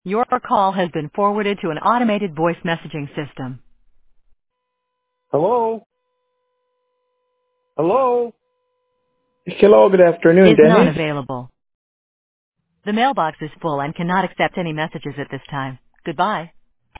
Your call has been forwarded to an automated voice messaging system. Hello? Hello? Hello, good afternoon, Is not Dennis. available. The mailbox is full and cannot accept any messages at this time. Goodbye.